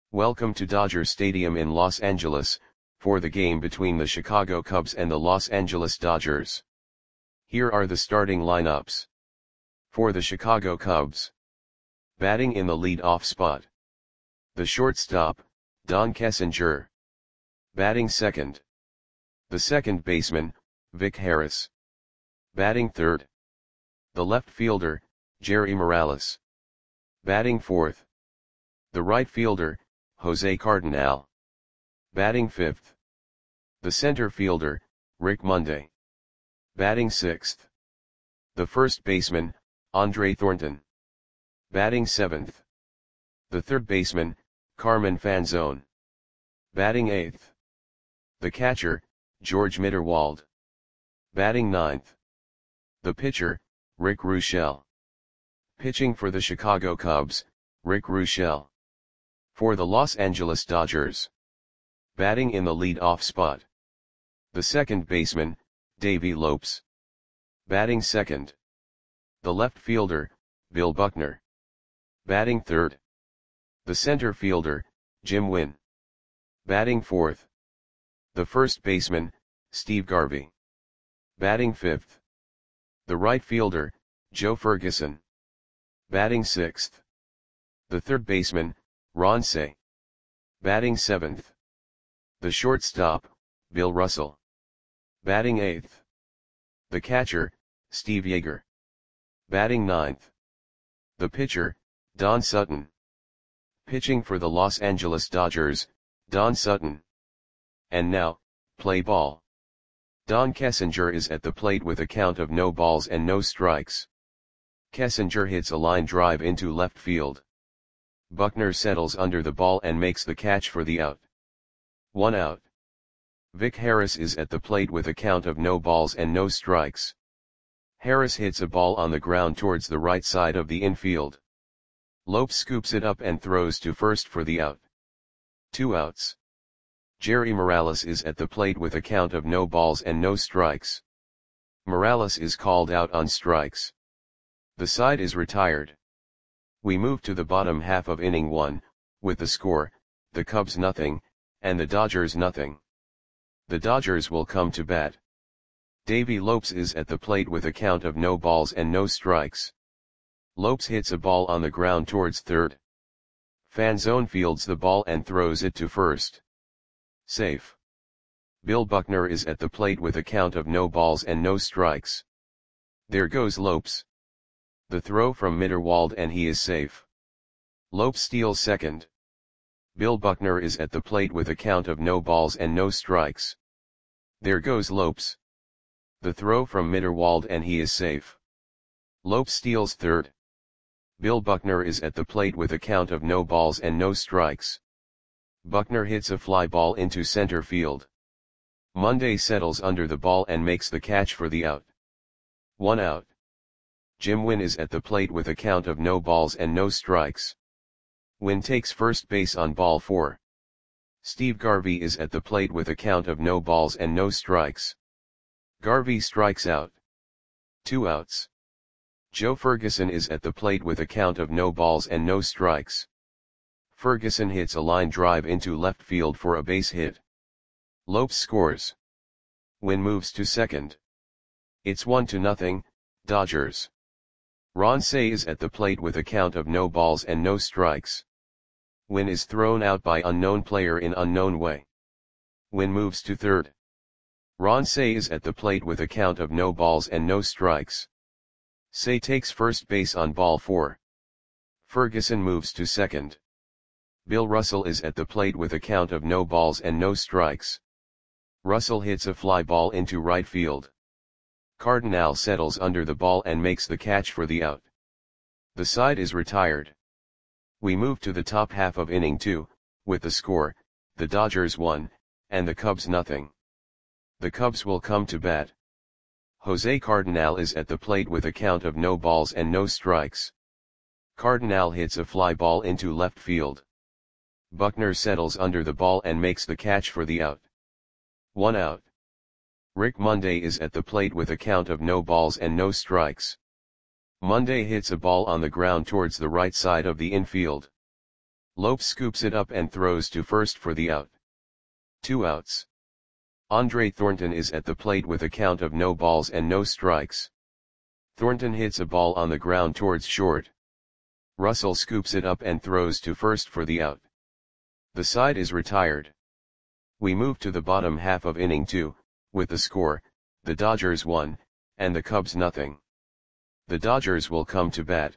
Welcome to Dodger Stadium in Los Angeles, for the game between the Chicago Cubs and the Los Angeles Dodgers. Here are the starting lineups. For the Chicago Cubs. Batting in the lead-off spot. The shortstop, Don Kessinger. Batting second. The second baseman, Vic Harris. Batting third. The left fielder, Jerry Morales. Batting fourth. The right fielder, Jose Cardinal. Batting fifth. The center fielder, Rick Monday. Batting sixth. The first baseman, Andre Thornton. Batting seventh. The third baseman, Carmen Fanzone. Batting eighth. The catcher, George Mitterwald. Batting ninth. The pitcher, Rick Ruschel. Pitching for the Chicago Cubs, Rick Ruschel. For the Los Angeles Dodgers. Batting in the lead-off spot. The second baseman, Davey Lopes. Batting second. The left fielder, Bill Buckner. Batting third. The center fielder, Jim Wynn. Batting fourth. The first baseman, Steve Garvey. Batting fifth. The right fielder, Joe Ferguson. Batting sixth. The third baseman, Ron Cey. Batting seventh. The shortstop, Bill Russell. Batting eighth. The catcher, Steve Yeager. Batting ninth. The pitcher, Don Sutton. Pitching for the Los Angeles Dodgers, Don Sutton. And now, play ball. Don Kessinger is at the plate with a count of no balls and no strikes. Kessinger hits a line drive into left field. Buckner settles under the ball and makes the catch for the out. 1 out. Vic Harris is at the plate with a count of no balls and no strikes. Harris hits a ball on the ground towards the right side of the infield. Lopes scoops it up and throws to first for the out. 2 outs. Jerry Morales is at the plate with a count of no balls and no strikes. Morales is called out on strikes. The side is retired. We move to the bottom half of inning 1, with the score, the Cubs nothing, and the Dodgers nothing. The Dodgers will come to bat. Davey Lopes is at the plate with a count of no balls and no strikes. Lopes hits a ball on the ground towards third. Fanzone fields the ball and throws it to first. Safe. Bill Buckner is at the plate with a count of no balls and no strikes. There goes Lopes. The throw from Mitterwald and he is safe. Lopes steals second. Bill Buckner is at the plate with a count of no balls and no strikes. There goes Lopes. The throw from Mitterwald and he is safe. Lopes steals third. Bill Buckner is at the plate with a count of no balls and no strikes. Buckner hits a fly ball into center field. Monday settles under the ball and makes the catch for the out. 1 out. Jim Wynn is at the plate with a count of no balls and no strikes. Wynn takes first base on ball 4. Steve Garvey is at the plate with a count of no balls and no strikes. Garvey strikes out. 2 outs. Joe Ferguson is at the plate with a count of no balls and no strikes. Ferguson hits a line drive into left field for a base hit. Lopes scores. Wynn moves to second. It's 1-0, Dodgers. Ron Cey is at the plate with a count of no balls and no strikes. Wynn is thrown out by unknown player in unknown way. Wynn moves to third. Ron Cey is at the plate with a count of no balls and no strikes. Cey takes first base on ball 4. Ferguson moves to second. Bill Russell is at the plate with a count of no balls and no strikes. Russell hits a fly ball into right field. Cardinal settles under the ball and makes the catch for the out. The side is retired. We move to the top half of inning 2, with the score, the Dodgers 1, and the Cubs nothing. The Cubs will come to bat. Jose Cardinal is at the plate with a count of no balls and no strikes. Cardinal hits a fly ball into left field. Buckner settles under the ball and makes the catch for the out. 1 out. Rick Monday is at the plate with a count of no balls and no strikes. Monday hits a ball on the ground towards the right side of the infield. Lopes scoops it up and throws to first for the out. 2 outs. Andre Thornton is at the plate with a count of no balls and no strikes. Thornton hits a ball on the ground towards short. Russell scoops it up and throws to first for the out. The side is retired. We move to the bottom half of inning 2, with the score, the Dodgers 1, and the Cubs nothing. The Dodgers will come to bat.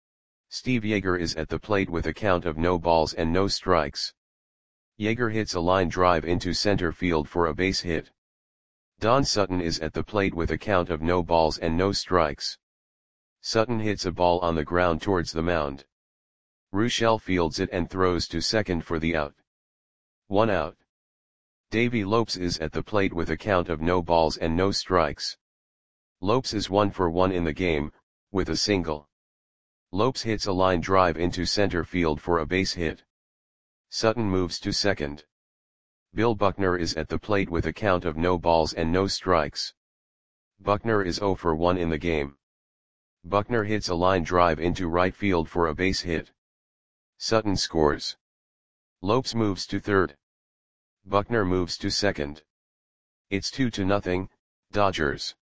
Steve Yeager is at the plate with a count of no balls and no strikes. Yeager hits a line drive into center field for a base hit. Don Sutton is at the plate with a count of no balls and no strikes. Sutton hits a ball on the ground towards the mound. Ruschel fields it and throws to second for the out. 1 out. Davey Lopes is at the plate with a count of no balls and no strikes. Lopes is 1 for 1 in the game, with a single. Lopes hits a line drive into center field for a base hit. Sutton moves to second. Bill Buckner is at the plate with a count of no balls and no strikes. Buckner is 0 for 1 in the game. Buckner hits a line drive into right field for a base hit. Sutton scores. Lopes moves to third. Buckner moves to second. It's 2-0, Dodgers.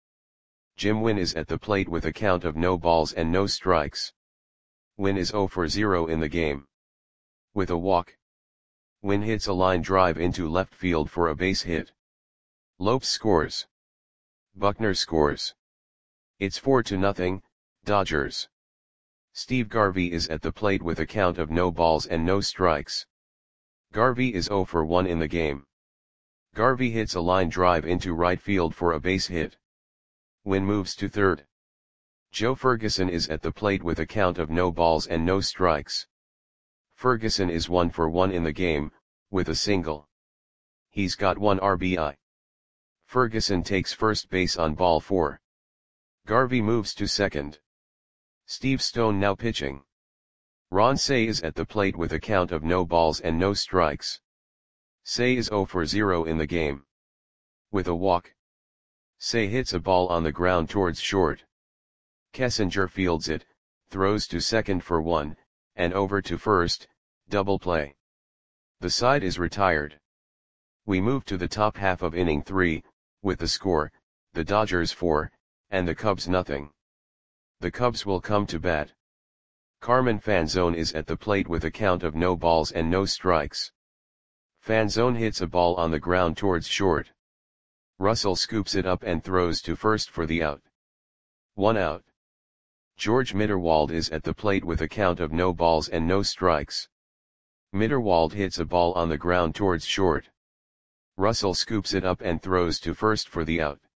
Jim Wynn is at the plate with a count of no balls and no strikes. Wynn is 0 for 0 in the game. With a walk. Wynn hits a line drive into left field for a base hit. Lopes scores. Buckner scores. It's 4-0, Dodgers. Steve Garvey is at the plate with a count of no balls and no strikes. Garvey is 0 for 1 in the game. Garvey hits a line drive into right field for a base hit. Wynn moves to third. Joe Ferguson is at the plate with a count of no balls and no strikes. Ferguson is 1 for 1 in the game, with a single. He's got 1 RBI. Ferguson takes first base on ball 4. Garvey moves to second. Steve Stone now pitching. Ron Cey is at the plate with a count of no balls and no strikes. Cey is 0 for 0 in the game. With a walk. Cey hits a ball on the ground towards short. Kessinger fields it, throws to second for 1, and over to first, double play. The side is retired. We move to the top half of inning 3, with the score, the Dodgers 4, and the Cubs nothing. The Cubs will come to bat. Carmen Fanzone is at the plate with a count of no balls and no strikes. Fanzone hits a ball on the ground towards short. Russell scoops it up and throws to first for the out. 1 out. George Mitterwald is at the plate with a count of no balls and no strikes. Mitterwald hits a ball on the ground towards short. Russell scoops it up and throws to first for the out.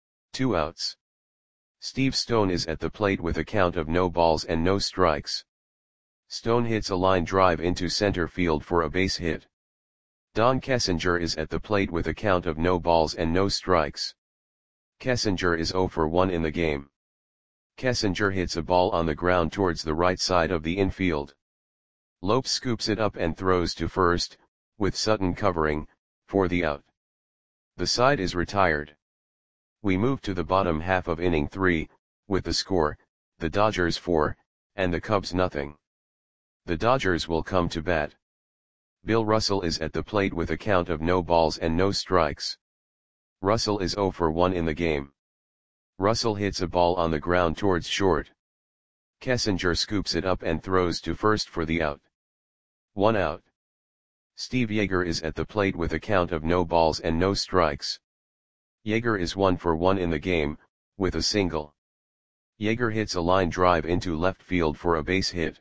2 outs. Steve Stone is at the plate with a count of no balls and no strikes. Stone hits a line drive into center field for a base hit. Don Kessinger is at the plate with a count of no balls and no strikes. Kessinger is 0 for 1 in the game. Kessinger hits a ball on the ground towards the right side of the infield. Lopes scoops it up and throws to first, with Sutton covering, for the out. The side is retired. We move to the bottom half of inning 3, with the score, the Dodgers 4, and the Cubs nothing. The Dodgers will come to bat. Bill Russell is at the plate with a count of no balls and no strikes. Russell is 0 for 1 in the game. Russell hits a ball on the ground towards short. Kessinger scoops it up and throws to first for the out. 1 out. Steve Yeager is at the plate with a count of no balls and no strikes. Yeager is 1 for 1 in the game, with a single. Yeager hits a line drive into left field for a base hit.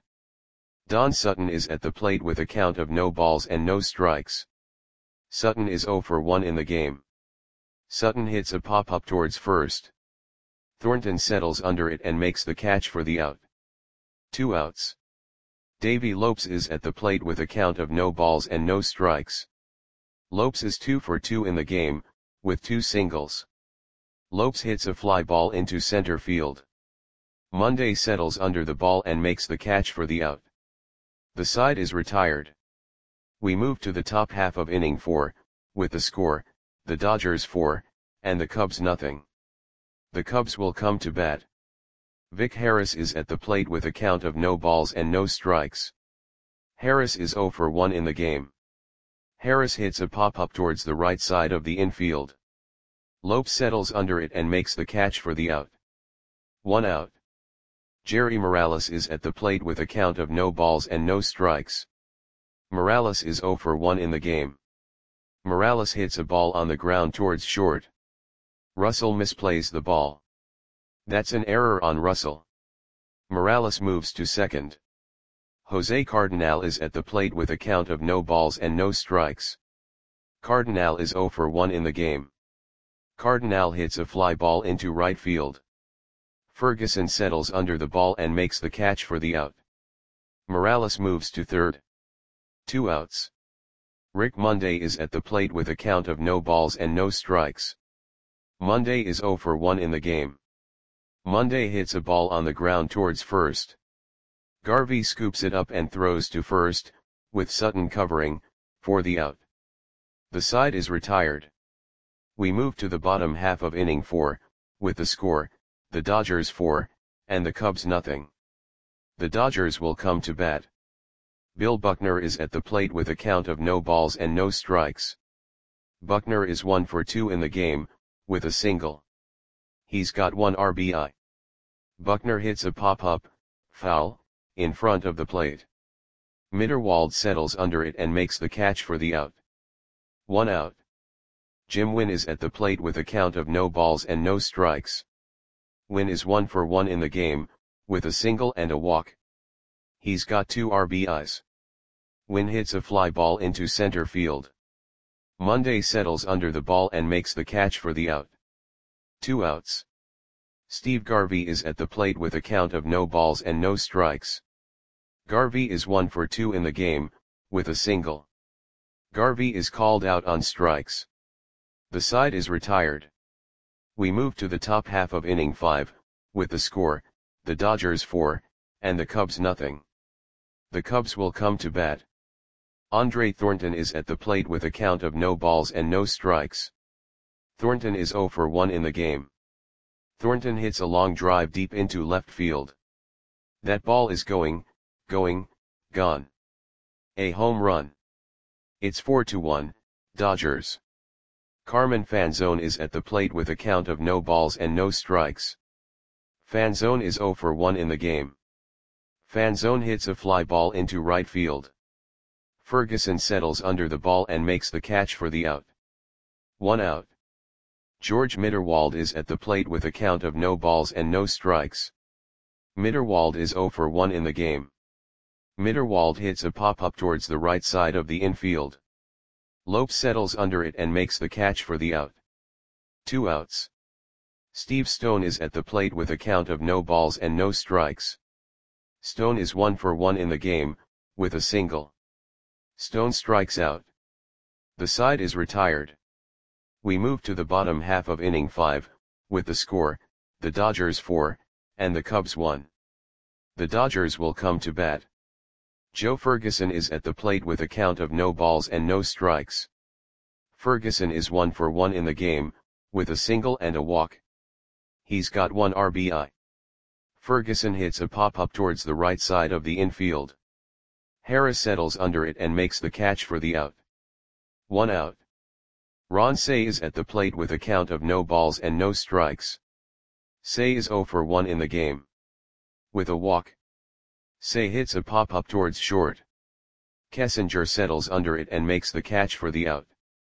Don Sutton is at the plate with a count of no balls and no strikes. Sutton is 0 for 1 in the game. Sutton hits a pop-up towards first. Thornton settles under it and makes the catch for the out. 2 outs. Davey Lopes is at the plate with a count of no balls and no strikes. Lopes is 2 for 2 in the game, with 2 singles. Lopes hits a fly ball into center field. Monday settles under the ball and makes the catch for the out. The side is retired. We move to the top half of inning 4, with the score, the Dodgers 4, and the Cubs nothing. The Cubs will come to bat. Vic Harris is at the plate with a count of no balls and no strikes. Harris is 0 for 1 in the game. Harris hits a pop-up towards the right side of the infield. Lopes settles under it and makes the catch for the out. 1 out. Jerry Morales is at the plate with a count of no balls and no strikes. Morales is 0 for 1 in the game. Morales hits a ball on the ground towards short. Russell misplays the ball. That's an error on Russell. Morales moves to second. Jose Cardinal is at the plate with a count of no balls and no strikes. Cardinal is 0 for 1 in the game. Cardinal hits a fly ball into right field. Ferguson settles under the ball and makes the catch for the out. Morales moves to third. 2 outs. Rick Monday is at the plate with a count of no balls and no strikes. Monday is 0 for 1 in the game. Monday hits a ball on the ground towards first. Garvey scoops it up and throws to first, with Sutton covering, for the out. The side is retired. We move to the bottom half of inning 4, with the score, the Dodgers 4, and the Cubs nothing. The Dodgers will come to bat. Bill Buckner is at the plate with a count of no balls and no strikes. Buckner is 1 for 2 in the game, with a single. He's got 1 RBI. Buckner hits a pop-up, foul, in front of the plate. Mitterwald settles under it and makes the catch for the out. 1 out. Jim Wynn is at the plate with a count of no balls and no strikes. Wynn is 1 for 1 in the game, with a single and a walk. He's got 2 RBIs. Wynn hits a fly ball into center field. Monday settles under the ball and makes the catch for the out. 2 outs. Steve Garvey is at the plate with a count of no balls and no strikes. Garvey is 1 for 2 in the game, with a single. Garvey is called out on strikes. The side is retired. We move to the top half of inning 5, with the score, the Dodgers 4, and the Cubs nothing. The Cubs will come to bat. Andre Thornton is at the plate with a count of no balls and no strikes. Thornton is 0 for 1 in the game. Thornton hits a long drive deep into left field. That ball is going, gone. A home run. It's 4-1, Dodgers. Carmen Fanzone is at the plate with a count of no balls and no strikes. Fanzone is 0 for 1 in the game. Fanzone hits a fly ball into right field. Ferguson settles under the ball and makes the catch for the out. 1 out. George Mitterwald is at the plate with a count of no balls and no strikes. Mitterwald is 0 for 1 in the game. Mitterwald hits a pop-up towards the right side of the infield. Lopes settles under it and makes the catch for the out. 2 outs. Steve Stone is at the plate with a count of no balls and no strikes. Stone is 1 for 1 in the game, with a single. Stone strikes out. The side is retired. We move to the bottom half of inning 5, with the score, the Dodgers 4, and the Cubs 1. The Dodgers will come to bat. Joe Ferguson is at the plate with a count of no balls and no strikes. Ferguson is 1 for 1 in the game, with a single and a walk. He's got 1 RBI. Ferguson hits a pop-up towards the right side of the infield. Harris settles under it and makes the catch for the out. 1 out. Ron Cey is at the plate with a count of no balls and no strikes. Cey is 0 for 1 in the game. With a walk. Cey hits a pop-up towards short. Kessinger settles under it and makes the catch for the out.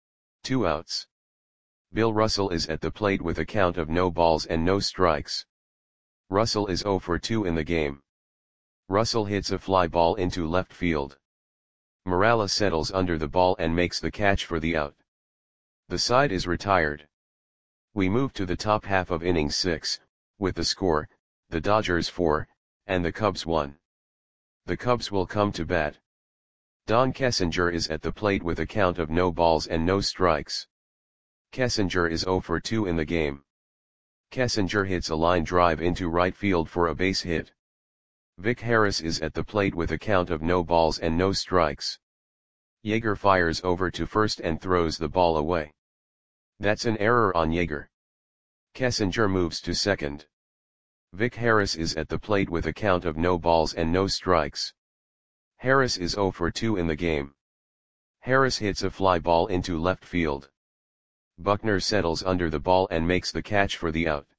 2 outs. Bill Russell is at the plate with a count of no balls and no strikes. Russell is 0 for 2 in the game. Russell hits a fly ball into left field. Morales settles under the ball and makes the catch for the out. The side is retired. We move to the top half of inning 6, with the score, the Dodgers 4, and the Cubs 1. The Cubs will come to bat. Don Kessinger is at the plate with a count of no balls and no strikes. Kessinger is 0 for 2 in the game. Kessinger hits a line drive into right field for a base hit. Vic Harris is at the plate with a count of no balls and no strikes. Yeager fires over to first and throws the ball away. That's an error on Yeager. Kessinger moves to second. Vic Harris is at the plate with a count of no balls and no strikes. Harris is 0 for 2 in the game. Harris hits a fly ball into left field. Buckner settles under the ball and makes the catch for the out.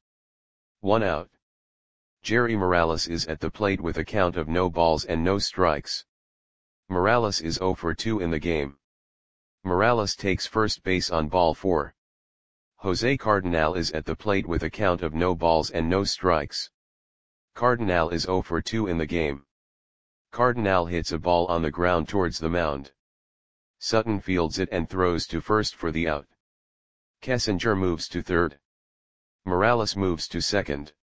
1 out. Jerry Morales is at the plate with a count of no balls and no strikes. Morales is 0 for 2 in the game. Morales takes first base on ball 4. Jose Cardinal is at the plate with a count of no balls and no strikes. Cardinal is 0 for 2 in the game. Cardinal hits a ball on the ground towards the mound. Sutton fields it and throws to first for the out. Kessinger moves to third. Morales moves to second.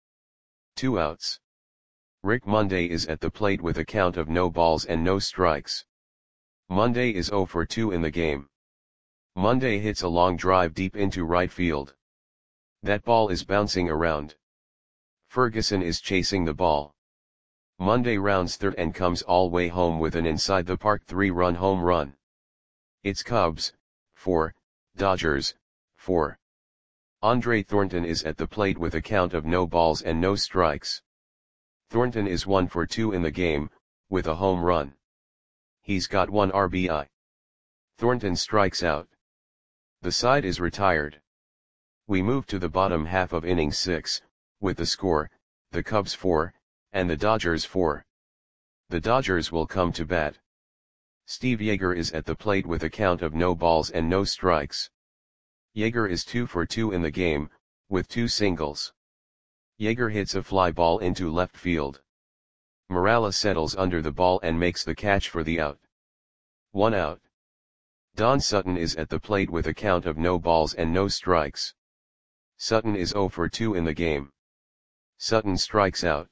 2 outs. Rick Monday is at the plate with a count of no balls and no strikes. Monday is 0 for 2 in the game. Monday hits a long drive deep into right field. That ball is bouncing around. Ferguson is chasing the ball. Monday rounds third and comes all way home with an inside the park 3-run home run. It's Cubs, 4, Dodgers, 4. Andre Thornton is at the plate with a count of no balls and no strikes. Thornton is 1 for 2 in the game, with a home run. He's got 1 RBI. Thornton strikes out. The side is retired. We move to the bottom half of inning 6, with the score, the Cubs 4, and the Dodgers 4. The Dodgers will come to bat. Steve Yeager is at the plate with a count of no balls and no strikes. Yeager is 2 for 2 in the game, with 2 singles. Yeager hits a fly ball into left field. Morales settles under the ball and makes the catch for the out. 1 out. Don Sutton is at the plate with a count of no balls and no strikes. Sutton is 0 for 2 in the game. Sutton strikes out.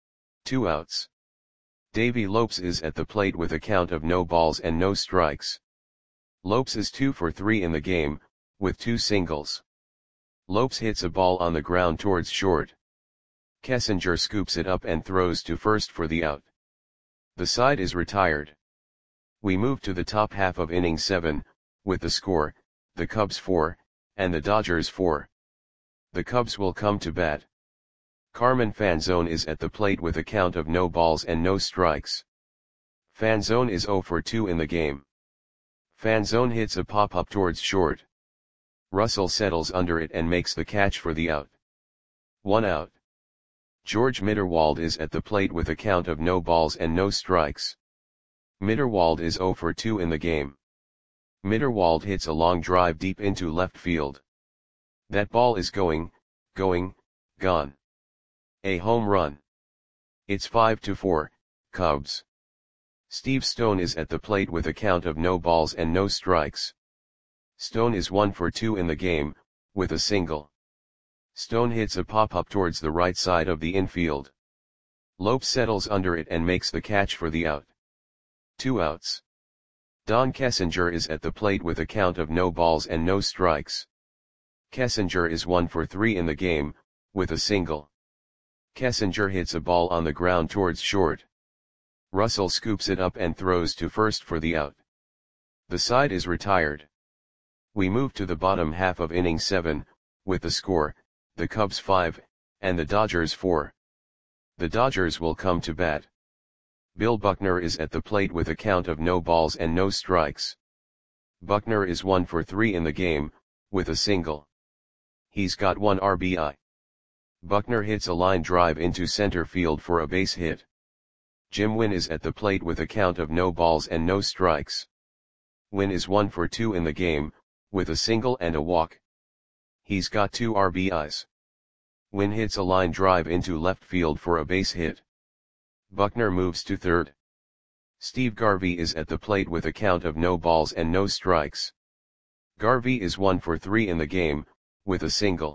2 outs. Davey Lopes is at the plate with a count of no balls and no strikes. Lopes is 2 for 3 in the game, with 2 singles. Lopes hits a ball on the ground towards short. Kessinger scoops it up and throws to first for the out. The side is retired. We move to the top half of inning 7, with the score, the Cubs 4, and the Dodgers 4. The Cubs will come to bat. Carmen Fanzone is at the plate with a count of no balls and no strikes. Fanzone is 0 for 2 in the game. Fanzone hits a pop-up towards short. Russell settles under it and makes the catch for the out. 1 out. George Mitterwald is at the plate with a count of no balls and no strikes. Mitterwald is 0 for 2 in the game. Mitterwald hits a long drive deep into left field. That ball is gone. A home run. It's 5-4, Cubs. Steve Stone is at the plate with a count of no balls and no strikes. Stone is 1 for 2 in the game, with a single. Stone hits a pop-up towards the right side of the infield. Lopes settles under it and makes the catch for the out. 2 outs. Don Kessinger is at the plate with a count of no balls and no strikes. Kessinger is 1 for 3 in the game, with a single. Kessinger hits a ball on the ground towards short. Russell scoops it up and throws to first for the out. The side is retired. We move to the bottom half of inning 7, with the score, the Cubs 5, and the Dodgers 4. The Dodgers will come to bat. Bill Buckner is at the plate with a count of no balls and no strikes. Buckner is 1 for 3 in the game, with a single. He's got 1 RBI. Buckner hits a line drive into center field for a base hit. Jim Wynn is at the plate with a count of no balls and no strikes. Wynn is 1 for 2 in the game, with a single and a walk. He's got 2 RBIs. Wynn hits a line drive into left field for a base hit. Buckner moves to third. Steve Garvey is at the plate with a count of no balls and no strikes. Garvey is 1 for 3 in the game, with a single.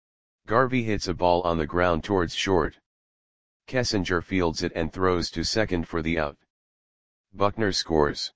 Garvey hits a ball on the ground towards short. Kessinger fields it and throws to second for the out. Buckner scores.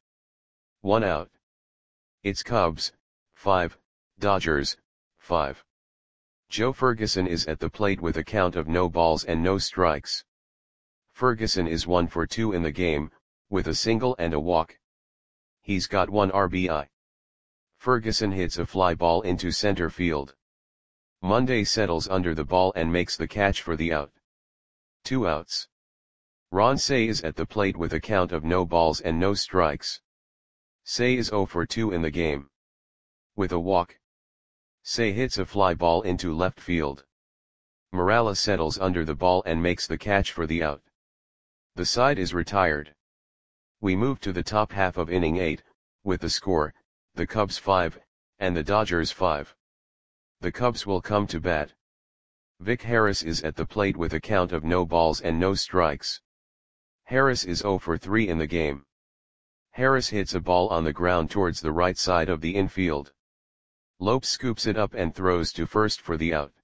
1 out. It's Cubs, 5, Dodgers, 5. Joe Ferguson is at the plate with a count of no balls and no strikes. Ferguson is 1 for 2 in the game, with a single and a walk. He's got 1 RBI. Ferguson hits a fly ball into center field. Monday settles under the ball and makes the catch for the out. 2 outs. Ron Cey is at the plate with a count of no balls and no strikes. Cey is 0 for 2 in the game. With a walk, Cey hits a fly ball into left field. Morales settles under the ball and makes the catch for the out. The side is retired. We move to the top half of inning 8, with the score, the Cubs 5, and the Dodgers 5. The Cubs will come to bat. Vic Harris is at the plate with a count of no balls and no strikes. Harris is 0 for 3 in the game. Harris hits a ball on the ground towards the right side of the infield. Lopes scoops it up and throws to first for the out.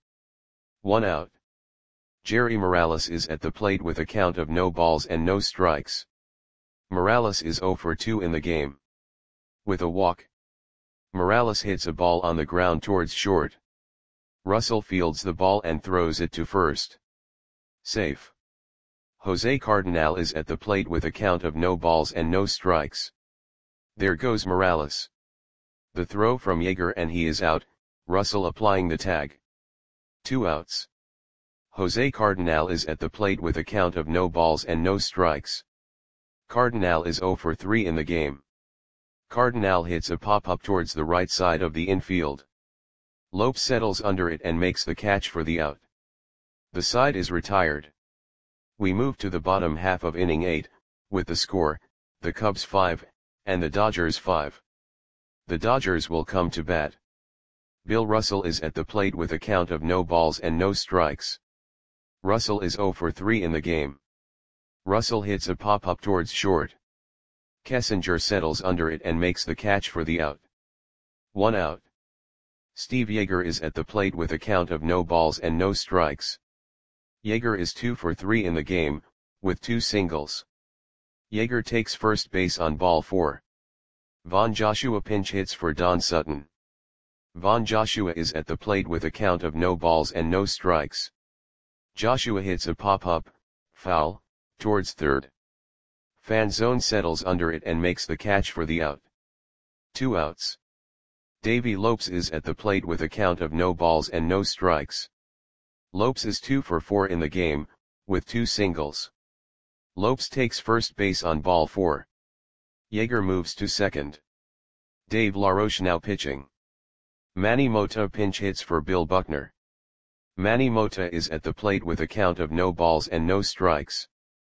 1 out. Jerry Morales is at the plate with a count of no balls and no strikes. Morales is 0 for 2 in the game. With a walk, Morales hits a ball on the ground towards short. Russell fields the ball and throws it to first. Safe. Jose Cardenal is at the plate with a count of no balls and no strikes. There goes Morales. The throw from Yeager and he is out, Russell applying the tag. 2 outs. Jose Cardenal is at the plate with a count of no balls and no strikes. Cardenal is 0 for 3 in the game. Cardenal hits a pop-up towards the right side of the infield. Lopes settles under it and makes the catch for the out. The side is retired. We move to the bottom half of inning 8, with the score, the Cubs 5, and the Dodgers 5. The Dodgers will come to bat. Bill Russell is at the plate with a count of no balls and no strikes. Russell is 0 for 3 in the game. Russell hits a pop-up towards short. Kessinger settles under it and makes the catch for the out. 1 out. Steve Yeager is at the plate with a count of no balls and no strikes. Yeager is 2 for 3 in the game, with 2 singles. Yeager takes first base on ball 4. Von Joshua pinch hits for Don Sutton. Von Joshua is at the plate with a count of no balls and no strikes. Joshua hits a pop-up, foul, towards third. Fanzone settles under it and makes the catch for the out. 2 outs. Davey Lopes is at the plate with a count of no balls and no strikes. Lopes is 2 for 4 in the game, with 2 singles. Lopes takes first base on ball 4. Yeager moves to second. Dave LaRoche now pitching. Manny Mota pinch hits for Bill Buckner. Manny Mota is at the plate with a count of no balls and no strikes.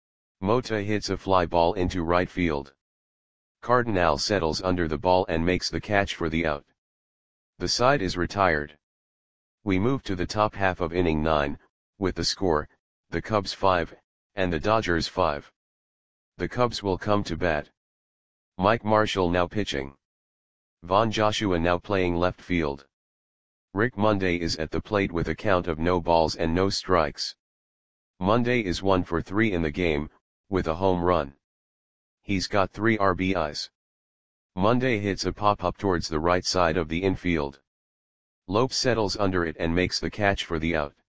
Mota hits a fly ball into right field. Cardenal settles under the ball and makes the catch for the out. The side is retired. We move to the top half of inning 9, with the score, the Cubs 5, and the Dodgers 5. The Cubs will come to bat. Mike Marshall now pitching. Von Joshua now playing left field. Rick Monday is at the plate with a count of no balls and no strikes. Monday is 1 for 3 in the game, with a home run. He's got 3 RBIs. Monday hits a pop-up towards the right side of the infield. Lopes settles under it and makes the catch for the out.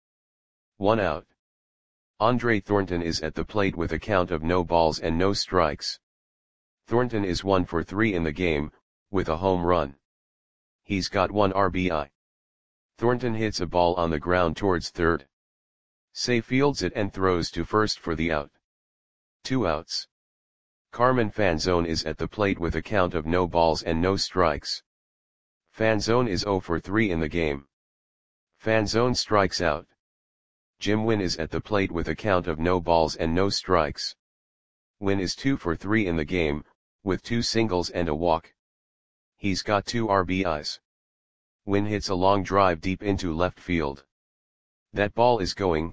1 out. Andre Thornton is at the plate with a count of no balls and no strikes. Thornton is 1 for 3 in the game, with a home run. He's got 1 RBI. Thornton hits a ball on the ground towards third. Cey fields it and throws to first for the out. 2 outs. Carmen Fanzone is at the plate with a count of no balls and no strikes. Fanzone is 0 for 3 in the game. Fanzone strikes out. Jim Wynn is at the plate with a count of no balls and no strikes. Wynn is 2 for 3 in the game, with 2 singles and a walk. He's got 2 RBIs. Wynn hits a long drive deep into left field. That ball is going,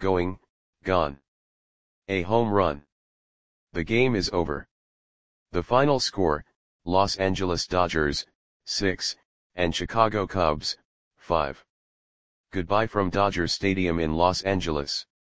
gone. A home run. The game is over. The final score, Los Angeles Dodgers, 6, and Chicago Cubs, 5. Goodbye from Dodger Stadium in Los Angeles.